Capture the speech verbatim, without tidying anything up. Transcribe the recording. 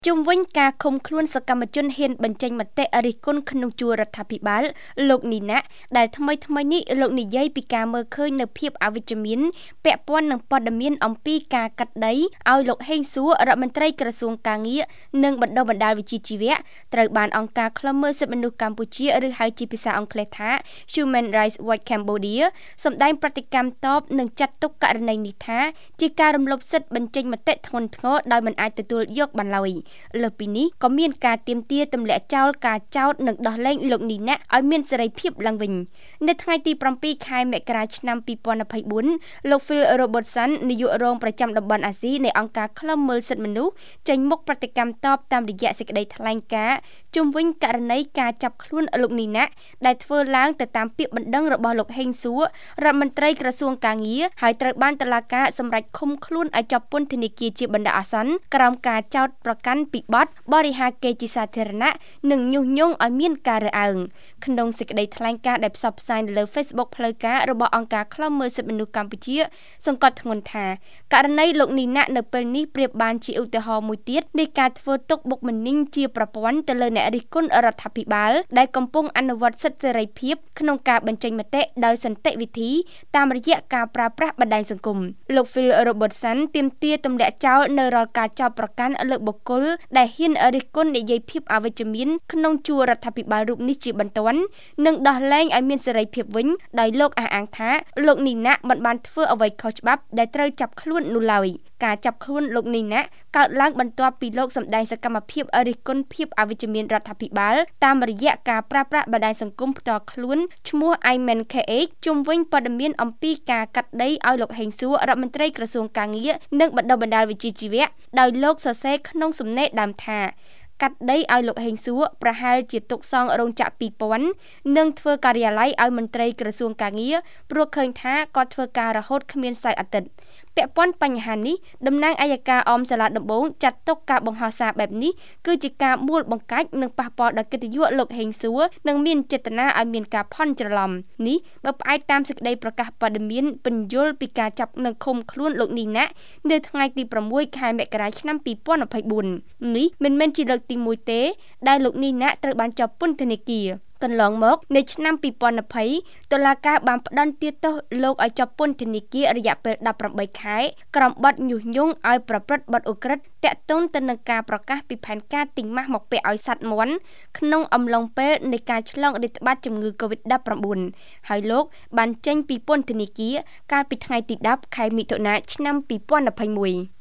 ជុំវិញការឃុំខ្លួនសកម្មជនហ៊ានបញ្ចេញមតិរិះគន់ក្នុងជួររដ្ឋាភិបាលលោកនីណាដែលថ្មីថ្មីនេះលោកនិយាយពីការមើលឃើញនៅភាពអវិជ្ជមានពាក់ព័ន្ធនឹងព័ត៌មានអំពីការកាត់ដីឲ្យលោកហេងសួររដ្ឋមន្ត្រីក្រសួងកាងារនិងបណ្ដុះបណ្ដាលវិជ្ជាជីវៈត្រូវបានអង្គការឃ្លាំមើលសិទ្ធិមនុស្សកម្ពុជាឬហៅជាភាសាអង់គ្លេសថា Human Rights Watch Cambodia សម្ដែងប្រតិកម្មតបនិងចាត់ទុកករណីនេះថាជាការរំលោភសិទ្ធិបញ្ចេញមតិធ្ងន់ធ្ងរដោយមិនអាចទទួលយកបានឡើយលើសពីនេះក៏មានការទាមទារទម្លាក់ចោលការចោទនិងដោះលែងលោកនីណាឲ្យមានសេរីភាពឡើងវិញនៅថ្ងៃទីប្រាំពីរខែមករាឆ្នាំពីរពាន់ยี่สิบสี่លោក Phil Robertson នាយករងប្រចាំតំបន់អាស៊ីនៃអង្គការឃ្លាំមើលសិទ្ធិមនុស្សចេញមុខប្រតិកម្មតបតាមរយៈសេចក្តីថ្លែងការណ៍ជុំវិញករណីការចាប់ខ្លួនលោកនីណាដែលធ្វើឡើងទៅតាមពាក្យបណ្ដឹងរបស់លោកហេងសួររដ្ឋមន្ត្រីក្រសួងកាងារហើយត្រូវបានតុលាការសម្រេចឃុំខ្លួនឲ្យជាប់ពន្ធនាគារជាបណ្ដោះអាសន្នក្រោមការចោទប្រកាន់ពីបទបរិហាកេរ្តិ៍ជាសាធារណៈនិងញុះញង់ឲ្យមានការរើសអើងក្នុងសេចក្តីថ្លែងការណ៍ដែលផ្សព្វផ្សាយនៅលើ Facebook ផ្លូវការរបស់អង្គការឃ្លាំមើលសិទ្ធិមនុស្សកម្ពុជាសង្កត់ធ្ងន់ថាករណីលោកនីណានៅពេលនេះប្រៀបបានជាឧទាហរណ៍មួយទៀតនៃការធ្វើទុកបុកម្នេញជាប្រព័ន្ធទៅលើអ្នករិះគន់រដ្ឋាភិបាលដែលកំពុងអនុវត្តសិទ្ធិសេរីភាពក្នុងការបញ្ចេញមតិដោយសន្តិវិធីតាមរយៈការប្រើប្រាស់បណ្ដាញសង្គមលោក Phil Robertson ទាមទារទម្លាក់ចោលនៅរាល់ការចោទប្រកាន់លើបុគ្គលដែលហ៊ានរិះគន់និយាយភាពអវិជ្ជមានក្នុងជួររដ្ឋាភិបាលរូបនេះជាបន្ទាន់និងដោះលែងឲ្យមានសេរីភាពវិញដោយលោកអះអាងថាលោកនីណាមិនបានធ្វើអ្វីខុសច្បាប់ដែលត្រូវចាប់ខ្លួននោះឡើយការចាប់ខ្លួនលោកនីណាកើតឡើងបន្ទាប់ពីលោកសម្ដែងសកម្មភាពរិះគន់ភាពអវិជ្ជមានរដ្ឋាភិបាលតាមរយៈការប្រើប្រាស់បណ្ដាញសង្គមផ្ទាល់ខ្លួនឈ្មោះ I M E N K H ជុំវិញព័ត៌មានអំពីការកាត់ដីឲ្យលោកហេងសួររដ្ឋមន្ត្រីក្រសួងកាងារនិងបណ្ដុះបណ្ដាលវិជ្ជាជីវៈដោយលោកសរសេរក្នុងសំណេរដើមថាកាត់ដីឲ្យលោកហេងសួរប្រហែលជាទុកសង់រោងចក្រពីរពាន់និងធ្វើការិយាល័យឲ្យមន្ត្រីក្រសួងកាងារព្រោះឃើញថាគាត់ធ្វើការរហូតគ្មានសៅរ៍អាទិត្យពាក់ព័ន្ធបញ្ហានេះតំណាងអัยការអមសាលាដំបងចាត់ទុកការបង្ហោះសារបែបនេះគឺជាការមូលបង្កាច់និងប៉ះពាល់ដល់កិត្តិយសលោកហេងសួរនិងមានចេតនាឲ្យមានការផន់ច្រឡំនេះបើផ្អែកតាមសេចក្តីប្រកាសព័ត៌មានពន្យល់ពីការចាប់និងឃុំខ្លួនលោកនីណានៅថ្ងៃទីប្រាំមួយខែមករាឆ្នាំពីរពាន់ยี่สิบสี่នេះមិនមែនជាលើកទីមួយទេដែលលោកនីណាត្រូវបានជាប់ពន្ធនាគារកន្លងមកនៅឆ្នាំពីរពាន់ยี่สิบតុលាការបានផ្តន្ទាទោសលោកឲ្យជាប់ពន្ធនាគាររយៈពេលដប់ប្រាំបីខែក្រោមបទញុះញង់ឲ្យប្រព្រឹត្តបទឧក្រិដ្ឋតាក់ទងទៅនឹងការប្រកាសពីផែនការទិញម៉ាស់មកពាក់ឲ្យសត្វមាន់ក្នុងអំឡុងពេលនៃការឆ្លងរាតត្បាតជំងឺ កូវីដ ដប់ប្រាំបួន ហើយលោកបានចេញពីពន្ធនាគារកាលពីថ្ងៃទីដប់ខែមិថុនាឆ្នាំពីរពាន់ยี่สิบเอ็ด